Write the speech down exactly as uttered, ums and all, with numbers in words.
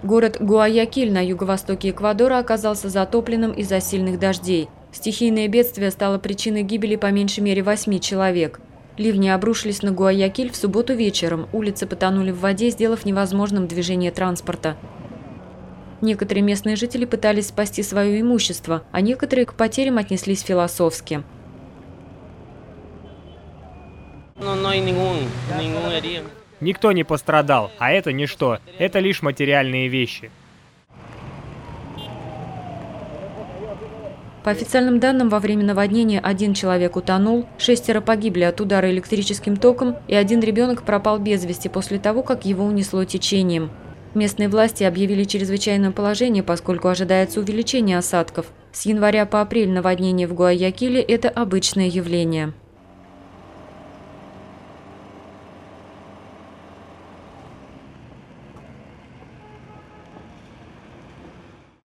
Город Гуаякиль на юго-востоке Эквадора оказался затопленным из-за сильных дождей. Стихийное бедствие стало причиной гибели по меньшей мере восьми человек. Ливни обрушились на Гуаякиль в субботу вечером, улицы потонули в воде, сделав невозможным движение транспорта. Некоторые местные жители пытались спасти свое имущество, а некоторые к потерям отнеслись философски. Никто не пострадал, а это ничто, это лишь материальные вещи. По официальным данным, во время наводнения один человек утонул, шестеро погибли от удара электрическим током, и один ребенок пропал без вести после того, как его унесло течением. Местные власти объявили чрезвычайное положение, поскольку ожидается увеличение осадков. С января по апрель наводнение в Гуаякиле – это обычное явление.